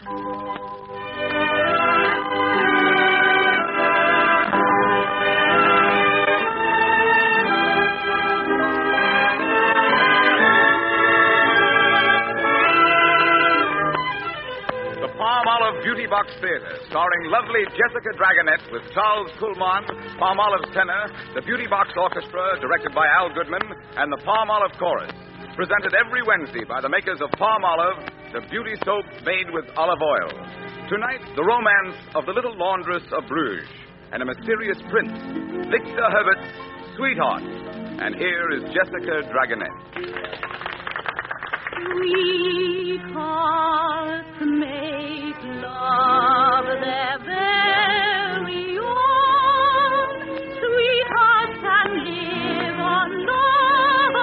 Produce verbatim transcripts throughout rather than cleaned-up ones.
Beauty Box Theater, starring lovely Jessica Dragonette with Charles Kuhlman, Palmolive's tenor, the Beauty Box Orchestra, directed by Al Goodman, and the Palmolive Chorus. Presented every Wednesday by the makers of Palmolive, the beauty soap made with olive oil. Tonight, the romance of the little laundress of Bruges and a mysterious prince, Victor Herbert's sweetheart. And here is Jessica Dragonette. Sweethearts make love their very own. Sweethearts can live on love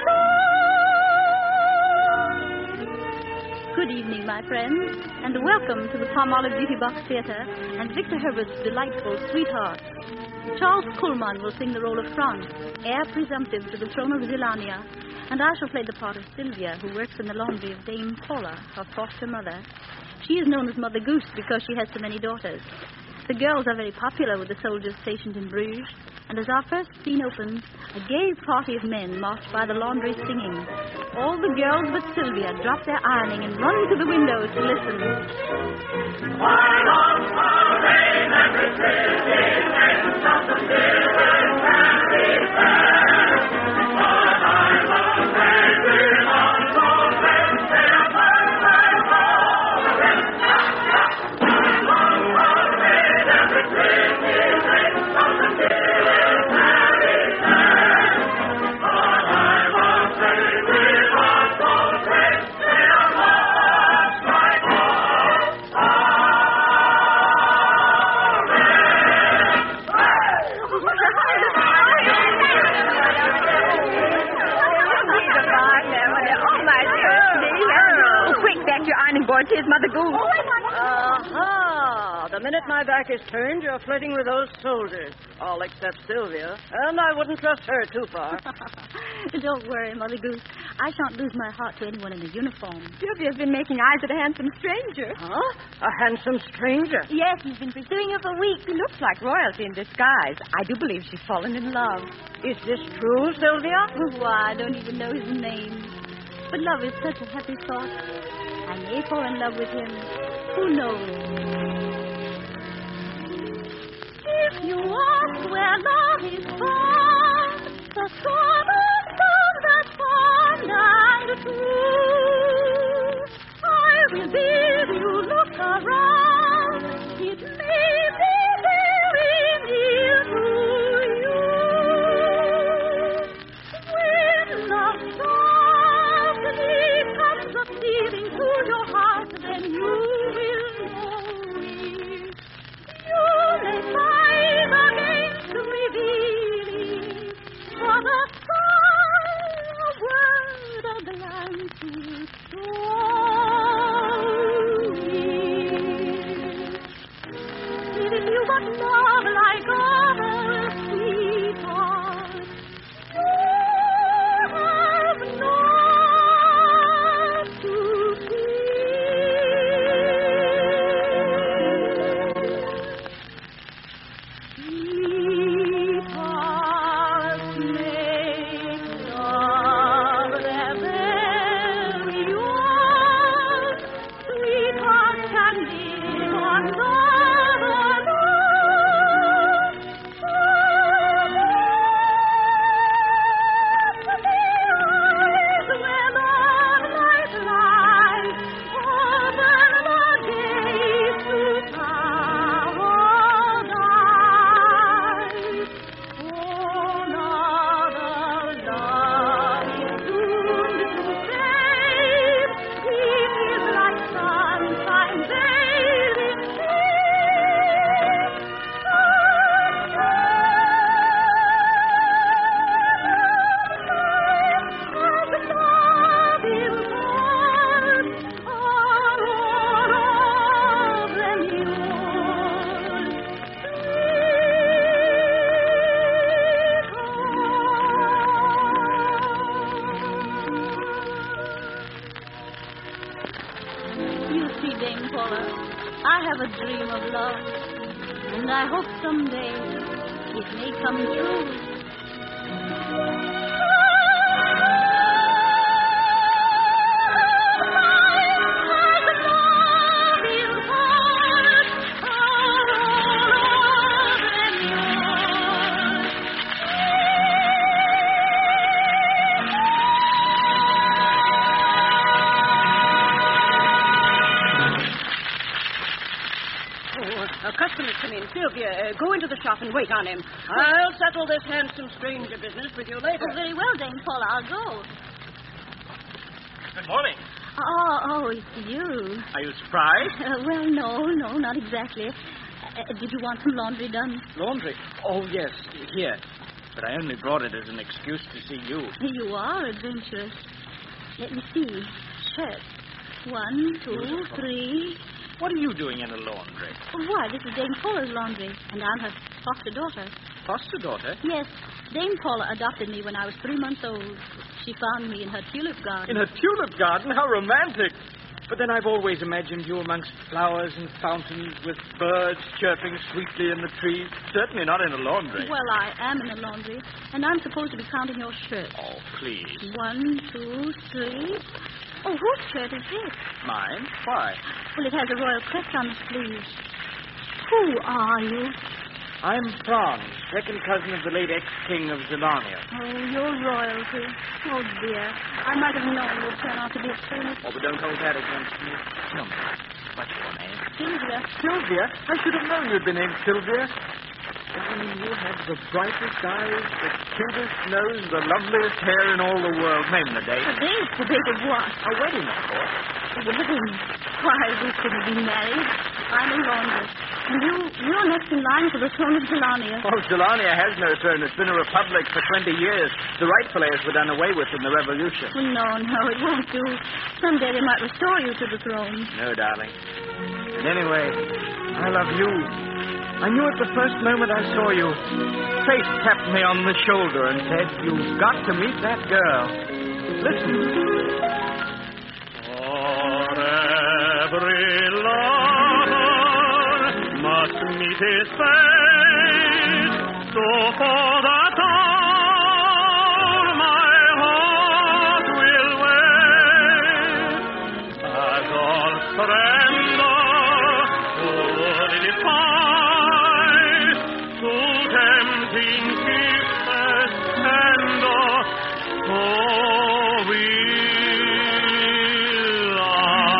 alone. Good evening, my friends, and welcome to the Palmolive Beauty Box Theater and Victor Herbert's delightful Sweetheart. Charles Kuhlman will sing the role of Franz, heir presumptive to the throne of Zilania, and I shall play the part of Sylvia, who works in the laundry of Dame Paula, her foster mother. She is known as Mother Goose because she has so many daughters. The girls are very popular with the soldiers stationed in Bruges, and as our first scene opens, a gay party of men march by the laundry singing. All the girls but Sylvia drop their ironing and run to the windows to listen. Why not parade every city and stop the spirit and be fair? But I love crazy on the rest, they're perfect all the rest. Why not parade every city and stop the spirit and be fair? But I love crazy on the rest, they're perfect all your ironing board. Here's Mother Goose. Aha! The minute my back is turned, you're flirting with those soldiers. All except Sylvia. And I wouldn't trust her too far. Don't worry, Mother Goose. I shan't lose my heart to anyone in a uniform. Sylvia's been making eyes at a handsome stranger. Huh? A handsome stranger? Yes, he's been pursuing her for weeks. He looks like royalty in disguise. I do believe she's fallen in love. Is this true, Sylvia? Why, I don't even know his name. But love is such a happy thought. I may fall in love with him. Who knows? If you ask where love is found, the sort of love that's fond and true, I will bid you look around. It may be very near to you. When love softly comes a stealing to your heart, then you will know it. You may fight against revealing, but a sigh, a word, a glance will show it. If you but love like other sweethearts, you have not to Sweethearts make love their very own. Sweethearts can live on love alone. me, Dame Paula. I have a dream of love, and I hope someday it may come true. A customer's come in. Sylvia, uh, go into the shop and wait on him. I'll settle this handsome stranger business with you later. Oh, very well, Dame Paula. I'll go. Good morning. Oh, oh, it's you. Are you surprised? Uh, well, no, no, not exactly. Uh, did you want some laundry done? Laundry? Oh, yes, here. But I only brought it as an excuse to see you. You are adventurous. Let me see. Shirt. One, two, three. What are you doing in a laundry? Why, this is Dame Paula's laundry, and I'm her foster daughter. Foster daughter? Yes, Dame Paula adopted me when I was three months old. She found me in her tulip garden. In a tulip garden? How romantic. But then I've always imagined you amongst flowers and fountains with birds chirping sweetly in the trees. Certainly not in a laundry. Well, I am in a laundry, and I'm supposed to be counting your shirts. Oh, please. One, two, three. Oh, whose shirt is this? Mine? Why? Well, it has a royal crest on the sleeves. Who are you? I'm Franz, second cousin of the late ex-king of Zelania. Oh, you're royalty. Oh, dear. I might have known you would turn out to be a fool. Oh, but don't hold that against me. Tell me, what's your name? Sylvia. Sylvia? I should have known you'd been named Sylvia. I mean, you have the brightest eyes, the cutest nose, the loveliest hair in all the world. Name the date. A date? The date of what? A wedding, of course. A wedding? Why, we couldn't be married. I'm a laundress. And you, you're next in line for the throne of Zelania. Oh, Zelania has no throne. It's been a republic for twenty years. The rightful heirs were done away with in the revolution. Well, no, no, it won't do. Someday they might restore you to the throne. No, darling. And anyway, I love you. I knew at the first moment I saw you. Fate tapped me on the shoulder and said, you've got to meet that girl. Listen. For every lover must meet his fate, so for that hour my heart will wait, as all surrender would defy, to tempting kisses tender, so will I.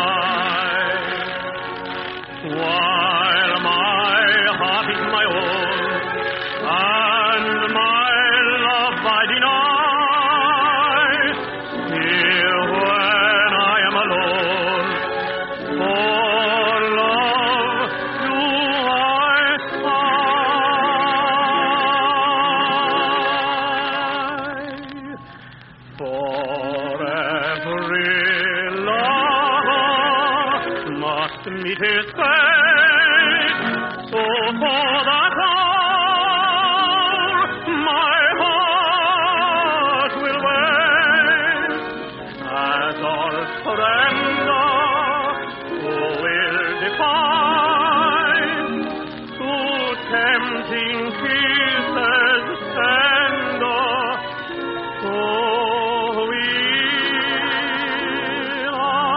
While my heart is my own, and my love I deny, here when I am alone, for love do I sigh. For every lover must meet his fate, so for that hour my heart will wait, as all surrender who will defy, to tempting kisses tender, so will I,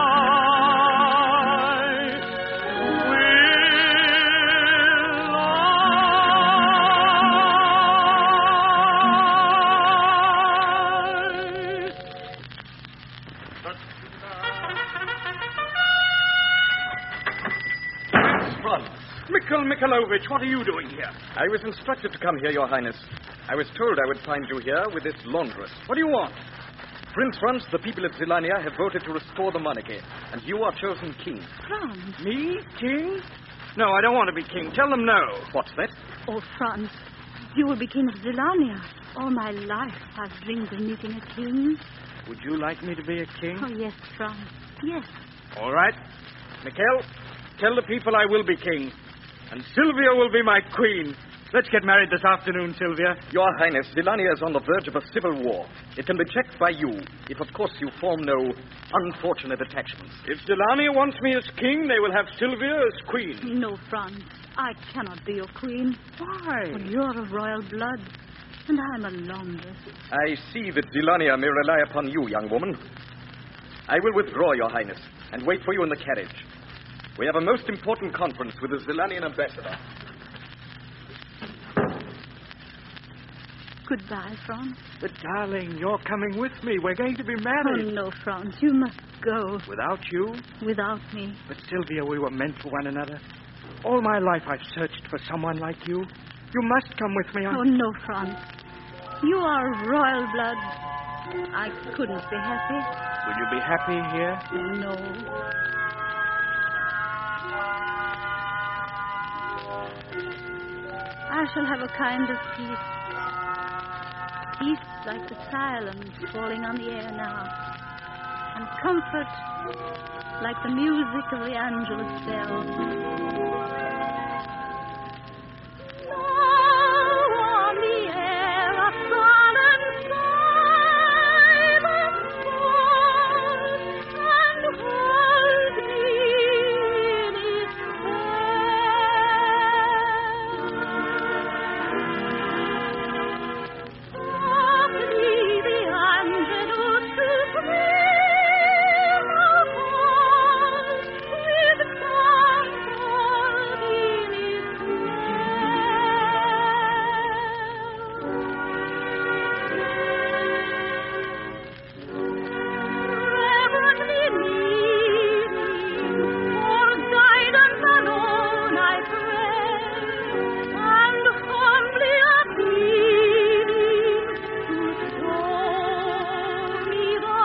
Mikhail Mikhailovich, what are you doing here? I was instructed to come here, Your Highness. I was told I would find you here with this laundress. What do you want? Prince Franz, the people of Zelania have voted to restore the monarchy, and you are chosen king. Franz. Me? King? No, I don't want to be king. Tell them no. What's that? Oh, Franz, you will be king of Zelania. All my life I've dreamed of meeting a king. Would you like me to be a king? Oh, yes, Franz. Yes. All right. Mikhail, tell the people I will be king. And Sylvia will be my queen. Let's get married this afternoon, Sylvia. Your Highness, Zilania is on the verge of a civil war. It can be checked by you, if of course you form no unfortunate attachments. If Zilania wants me as king, they will have Sylvia as queen. No, Franz. I cannot be your queen. Why? For you're of royal blood, and I'm a laundress. I see that Zilania may rely upon you, young woman. I will withdraw, Your Highness, and wait for you in the carriage. We have a most important conference with the Zilanian ambassador. Goodbye, Franz. But, darling, you're coming with me. We're going to be Oh, married. no, Franz. You must go Without you? without me. But, Sylvia, we were meant for one another. All my life I've searched for someone like you. You must come with me. Oh, no, Franz. You are royal blood. I couldn't be happy. Will you be happy here? No. I shall have a kind of peace. Peace like the silence falling on the air now. And comfort like the music of the Angelus bells. Now on the air a solemn silence falls, and hold me in its spell. Softly the Angelus supreme falls, with comfort in its reverently kneeling, for guidance alone I pray, and humbly appealing to show me the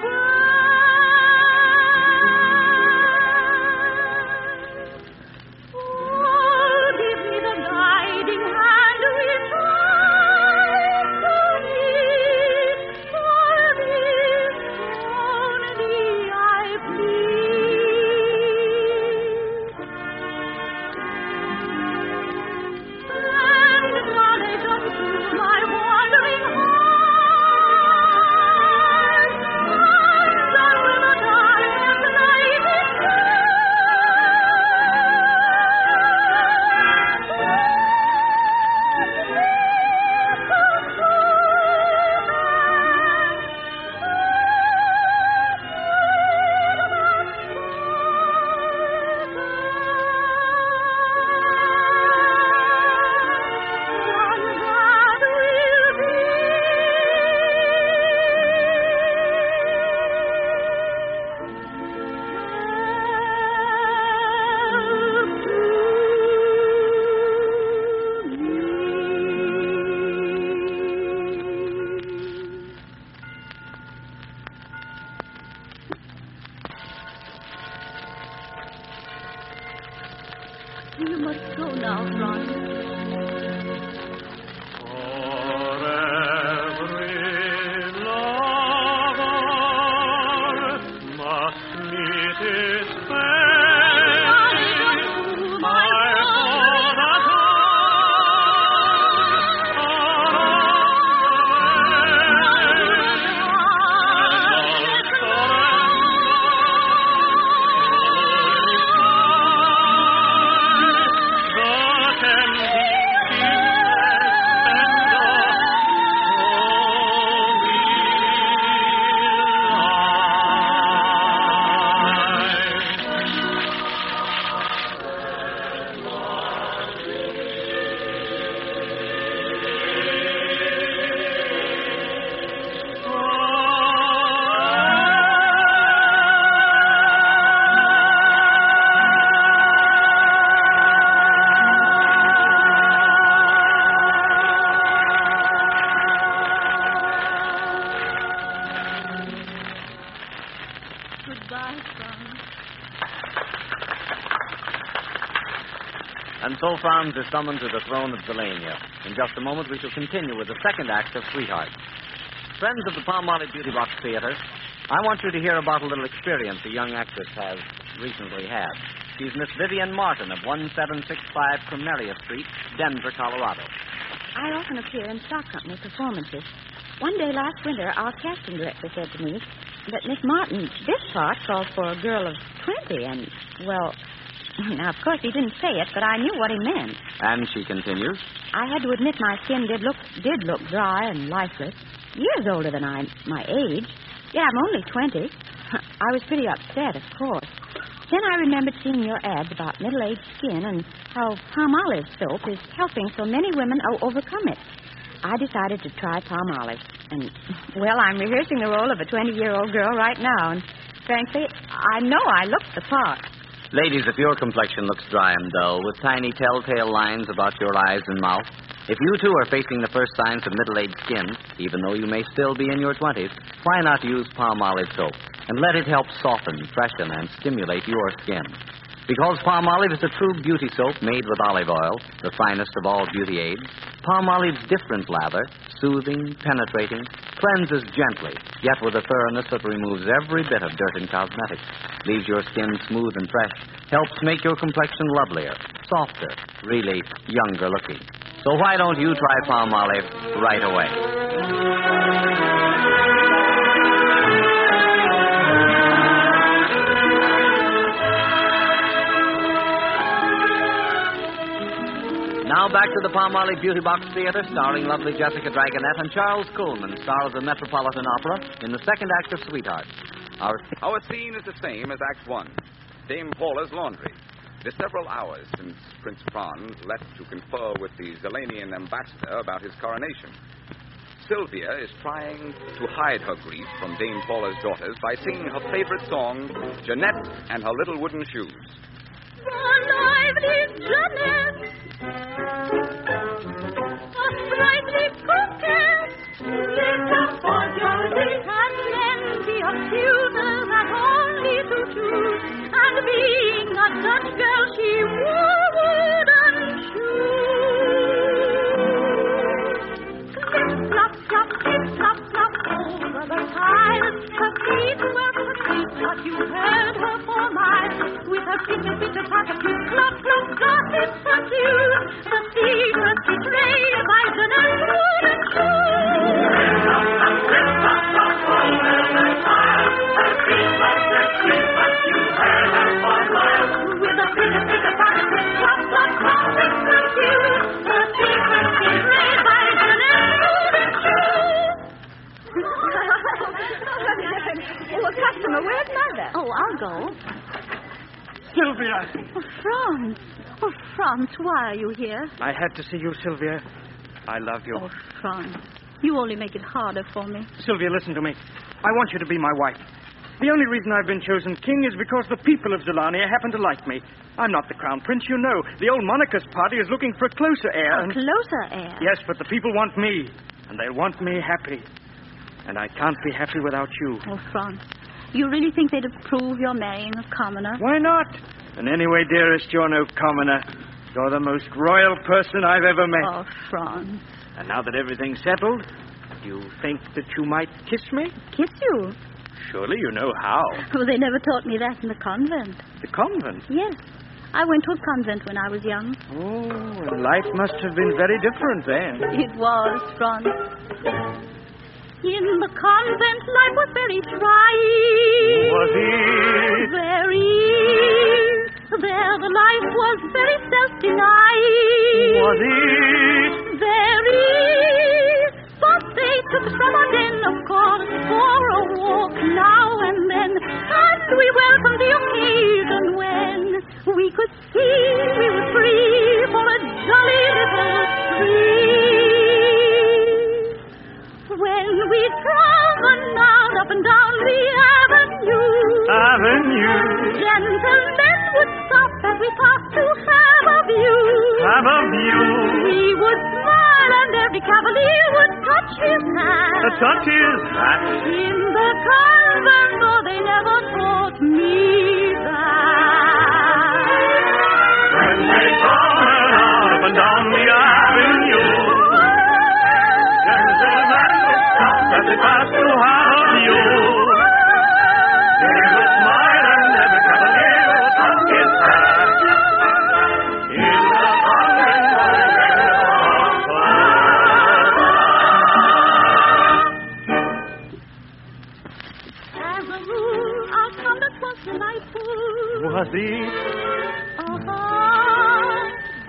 way. Oh, give me the guiding hand which I to need, for this only I plead. And knowledge unto my wandering heart, undone with the darkness night is You must go now, Franz. For every lover must meet his fate. I thought that Goodbye, Franz. And so Franz is summoned to the throne of Zilania. In just a moment, we shall continue with the second act of Sweetheart. Friends of the Palmolive Beauty Box Theater, I want you to hear about a little experience a young actress has recently had. She's Miss Vivian Martin of one seven six five Cornelia Street, Denver, Colorado. I often appear in stock company performances. One day last winter, our casting director said to me that Miss Martin, this part calls for a girl of twenty, and, well, now, of course, he didn't say it, but I knew what he meant. And she continues. I had to admit my skin did look did look dry and lifeless, years older than I my age. Yeah, I'm only twenty. I was pretty upset, of course. Then I remembered seeing your ads about middle-aged skin and how Palmolive soap is helping so many women o- overcome it. I decided to try Palmolive. And, well, I'm rehearsing the role of a twenty-year-old girl right now. And, frankly, I know I look the part. Ladies, if your complexion looks dry and dull, with tiny telltale lines about your eyes and mouth, if you, too, are facing the first signs of middle-aged skin, even though you may still be in your twenties, why not use Palmolive soap and let it help soften, freshen, and stimulate your skin? Because Palmolive is a true beauty soap made with olive oil, the finest of all beauty aids, Palmolive's different lather, soothing, penetrating, cleanses gently, yet with a thoroughness that removes every bit of dirt and cosmetics, leaves your skin smooth and fresh, helps make your complexion lovelier, softer, really younger looking. So why don't you try Palmolive right away? Now back to the Palmolive Beauty Box Theater, starring lovely Jessica Dragonette and Charles Coleman, star of the Metropolitan Opera, in the second act of Sweetheart. Our, Our scene is the same as Act One, Dame Paula's laundry. It is several hours since Prince Franz left to confer with the Zelanian ambassador about his coronation. Sylvia is trying to hide her grief from Dame Paula's daughters by singing her favorite song, Jeanette and Her Little Wooden Shoes. Lively Jeanette, a sprightly coquette, little for Josie, and plenty of suitors and only to choose. And being a Dutch girl, she wore wooden shoes. Clip, flop, flop, clip, flop, flop, over the tiles. Her feet were petite, but you heard her for miles. With her finger, finger, pocket, flop, flop, gossip pursued. The secret betrayed by Jeanette's wooden shoes. With a finger, finger, pocket, flop, flop, gossip pursued. The secret betrayed by Jeanette's wooden shoes. Oh, a customer. Where's Mother? Oh, I'll go. Sylvia! Oh, Franz. Oh, Franz, why are you here? I had to see you, Sylvia. I love you. Oh, Franz, you only make it harder for me. Sylvia, listen to me. I want you to be my wife. The only reason I've been chosen king is because the people of Zelania happen to like me. I'm not the crown prince, you know. The old monarchist party is looking for a closer heir. A and... closer heir? Yes, but the people want me, and they want me happy. And I can't be happy without you. Oh, Franz, you really think they'd approve your marrying a commoner? Why not? And anyway, dearest, you're no commoner. You're the most royal person I've ever met. Oh, Franz. And now that everything's settled, do you think that you might kiss me? Kiss you? Surely you know how. Oh, they never taught me that in the convent. The convent? Yes. I went to a convent when I was young. Oh, and life must have been very different then. It was, Franz. In the convent, life was very trying. Was it? Very. There, the life was very self-denying. Was it? Very. But they took us from our den, of course, for a walk now and then. And we welcomed the occasion when we could see we were free for a jolly little spree. When we promenade up and down the avenue, Avenue. gentlemen would stop as we passed to have a view. Have a view. We would smile and every cavalier would touch his hat. A touch his hat. In the convent, though they never taught me that. When they promenade up and down the avenue, as they pass to have a view, they would smile and every cavalier would touch his hat.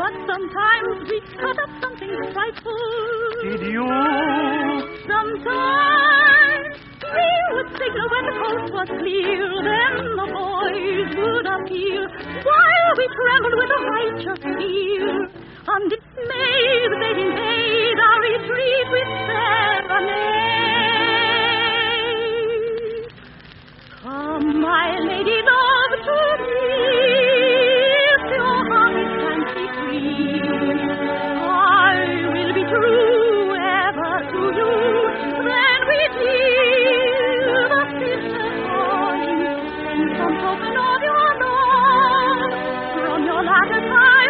But sometimes we cut up something frightful. Did you? Sometimes we would signal when the coast was clear. Then the boys would appear while we trembled with a righteous fear. Undismayed, they'd invade our retreat with serenade. Come, my lady love, to me, if your heart is fancy free. I will be true ever to you. Then we hear the sister calling, send some token of your love from your ladder high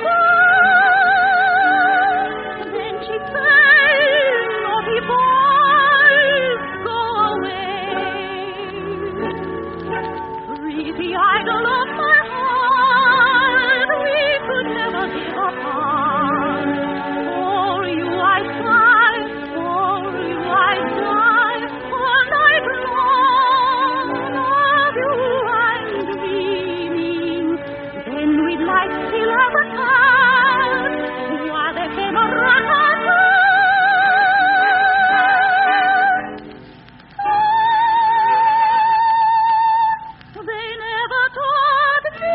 above. Then she says, naughty boys, go away. Free the idol of my heart, we could never give apart. For you I sigh, for you I die, all night long of you I'm dreaming. Then we'd like still have a heart, while there came a rat-a-tat. They never taught me.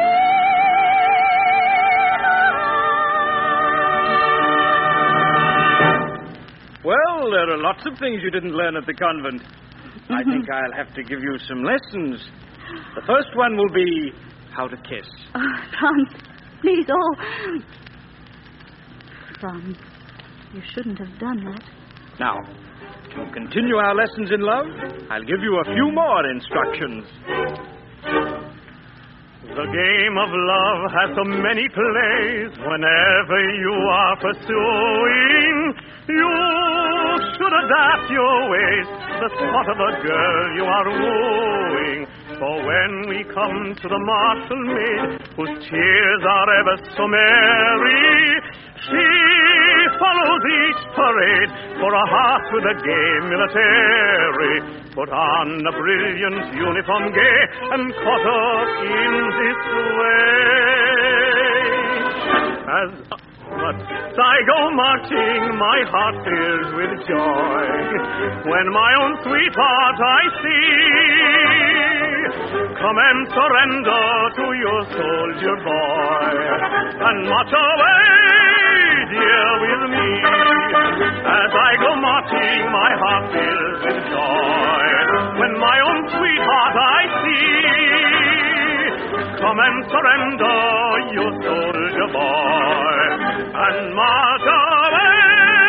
Well, there are lots of things you didn't learn at the convent. I think I'll have to give you some lessons. The first one will be how to kiss. Oh, Franz, please, oh. Franz, you shouldn't have done that. Now, to continue our lessons in love, I'll give you a few more instructions. The game of love has so many plays. Whenever you are pursuing, you should adapt your ways to the spot of the girl you are wooing. For when we come to the martial maid, whose tears are ever so merry, she follows each parade for a heart with a gay military. Put on a brilliant uniform gay and caught up in this way. As but I go marching, my heart fills with joy when my own sweetheart I see. Come and surrender to your soldier boy and march away, dear, with me. As I go marching, my heart fills with joy when my own sweetheart I see. Come and surrender your soldier boy and march away,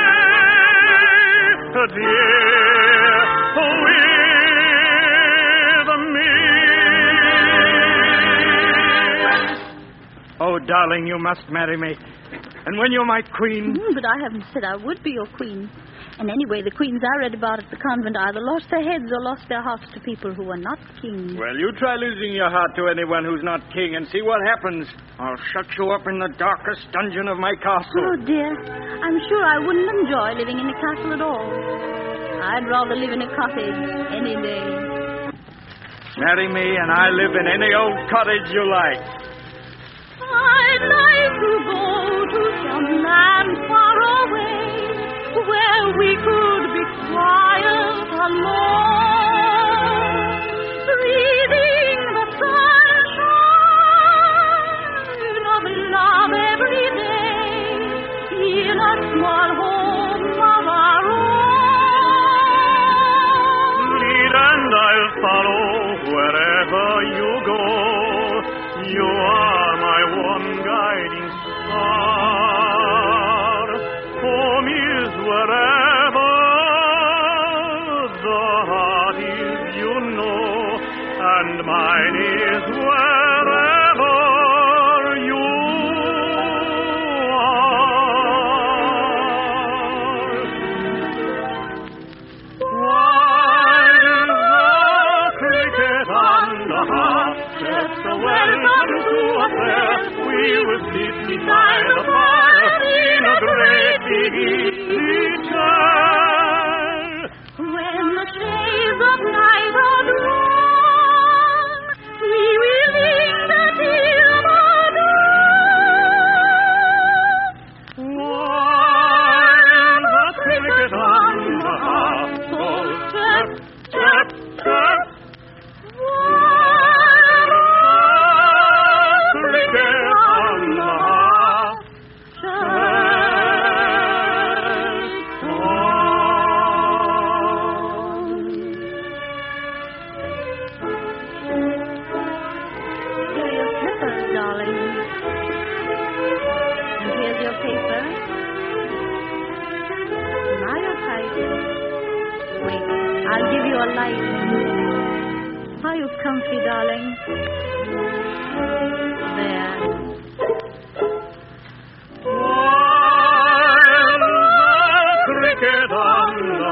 dear, with me. Oh, darling, you must marry me. And when you're my queen... Mm, but I haven't said I would be your queen. And anyway, the queens I read about at the convent either lost their heads or lost their hearts to people who were not kings. Well, you try losing your heart to anyone who's not king and see what happens. I'll shut you up in the darkest dungeon of my castle. Oh, dear. I'm sure I wouldn't enjoy living in a castle at all. I'd rather live in a cottage any day. Marry me and I live in any old cottage you like. I'd like to go to some land far away, where we could be quiet alone, breathing the sunshine of love every day, in a small home of our own. Lead and I'll follow wherever you go. You are my one guiding star. Home is wherever the heart paper. Now you're tight. Wait, I'll give you a light. Are you comfy, darling? There. While the cricket on the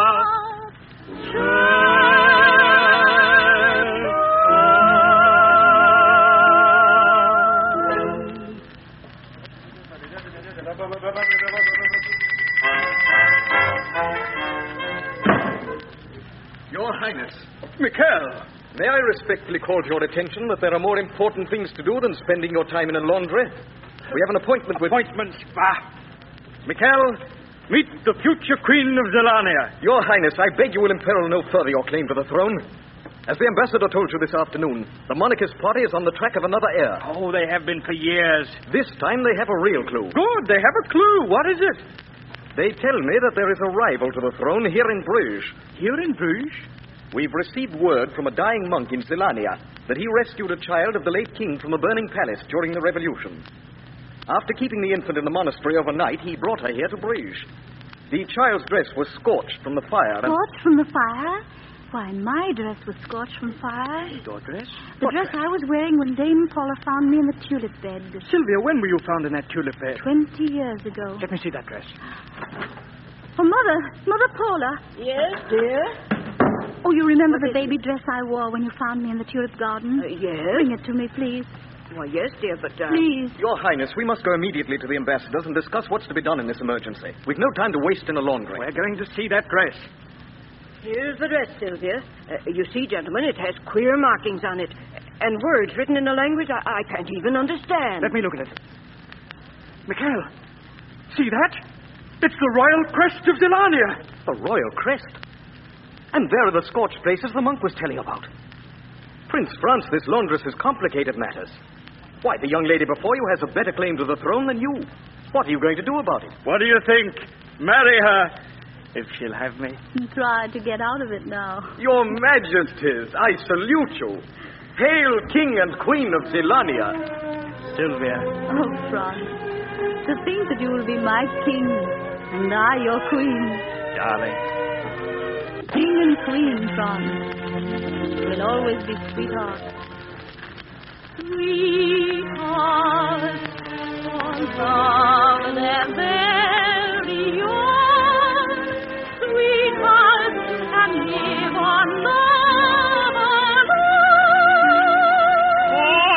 Your Highness. Mikhail, may I respectfully call to your attention that there are more important things to do than spending your time in a laundry? We have an appointment with... Appointments, bah! Mikhail, meet the future Queen of Zelania. Your Highness, I beg you will imperil no further your claim to the throne. As the ambassador told you this afternoon, the monarchist party is on the track of another heir. Oh, they have been for years. This time they have a real clue. Good, they have a clue. What is it? They tell me that there is a rival to the throne here in Bruges. Here in Bruges? We've received word from a dying monk in Zelania that he rescued a child of the late king from a burning palace during the revolution. After keeping the infant in the monastery overnight, he brought her here to Bruges. The child's dress was scorched from the fire. And... Scorched from the fire? Why, my dress was scorched from fire. Your dress? The What dress I was wearing when Dame Paula found me in the tulip bed. Sylvia, when were you found in that tulip bed? Twenty years ago. Let me see that dress. Oh, Mother, Mother Paula. Yes, dear? Oh, you remember the baby dress I wore when you found me in the tulip garden? Uh, yes. Bring it to me, please. Why, yes, dear, but... Uh... Please. Your Highness, we must go immediately to the ambassadors and discuss what's to be done in this emergency. We've no time to waste in a laundry. We're going to see that dress. Here's the dress, Sylvia. Uh, you see, gentlemen, it has queer markings on it. And words written in a language I, I can't even understand. Let me look at it. Mikhail, see that? It's the royal crest of Zelania. The royal crest? And there are the scorched places the monk was telling about. Prince Franz, this laundress has complicated matters. Why, the young lady before you has a better claim to the throne than you. What are you going to do about it? What do you think? Marry her, if she'll have me. Try to get out of it now. Your Majesties, I salute you. Hail, King and Queen of Zelania. Sylvia. Oh, Franz, to think that you will be my king and I your queen. Darling. King and queen, Franz. We'll always be sweethearts. Sweethearts, on top of their very own. Sweethearts, and live on love alone.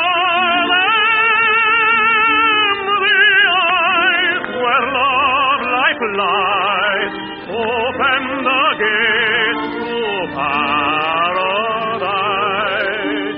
For them the eyes where love life lies, open the gates to paradise.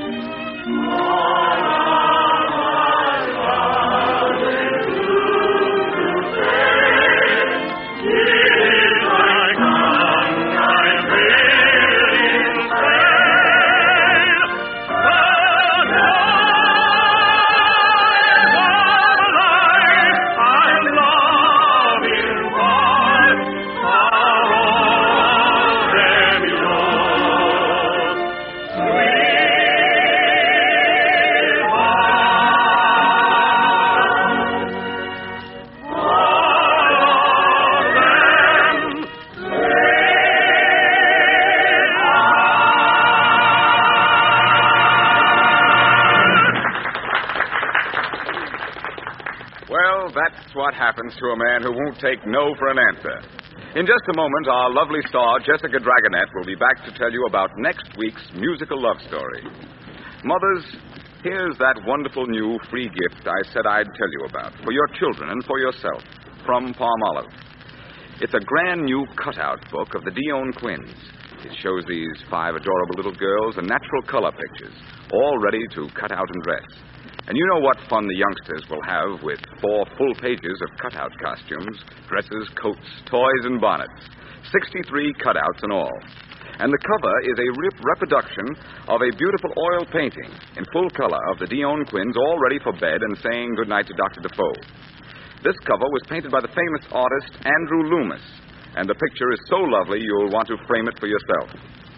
Well, that's what happens to a man who won't take no for an answer. In just a moment, our lovely star, Jessica Dragonette, will be back to tell you about next week's musical love story. Mothers, here's that wonderful new free gift I said I'd tell you about for your children and for yourself from Palmolive. It's a grand new cutout book of the Dion Quins. It shows these five adorable little girls in natural color pictures, all ready to cut out and dress. And you know what fun the youngsters will have with four full pages of cutout costumes, dresses, coats, toys, and bonnets. sixty-three cutouts in all. And the cover is a rip reproduction of a beautiful oil painting in full color of the Dion Quins all ready for bed and saying goodnight to Doctor Defoe. This cover was painted by the famous artist Andrew Loomis, and the picture is so lovely you'll want to frame it for yourself.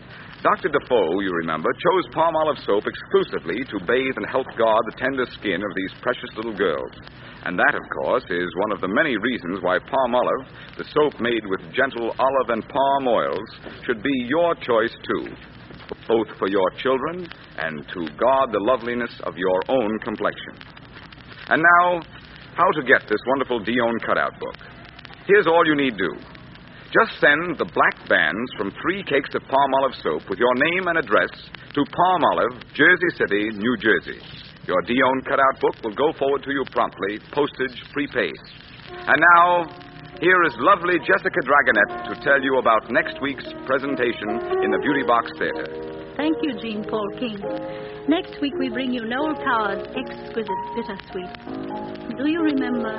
Doctor Defoe, you remember, chose palm olive soap exclusively to bathe and help guard the tender skin of these precious little girls. And that, of course, is one of the many reasons why palm olive, the soap made with gentle olive and palm oils, should be your choice, too, both for your children and to guard the loveliness of your own complexion. And now, how to get this wonderful Dion cutout book. Here's all you need do. Just send the black bands from three cakes of palm olive soap with your name and address to Palm Olive, Jersey City, New Jersey. Your Dion cutout book will go forward to you promptly, postage prepaid. And now, here is lovely Jessica Dragonette to tell you about next week's presentation in the Beauty Box Theater. Thank you, Jean Paul King. Next week we bring you Noel Coward's exquisite Bittersweet. Do you remember?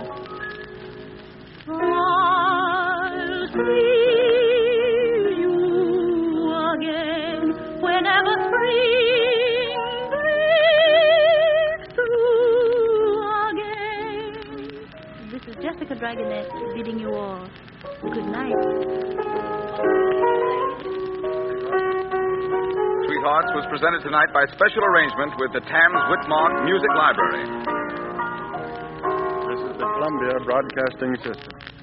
I'll see you again whenever spring breaks through again. This is Jessica Dragonette bidding you all good night. Sweethearts was presented tonight by special arrangement with the Tams Whitmark Music Library. This is the Columbia Broadcasting System.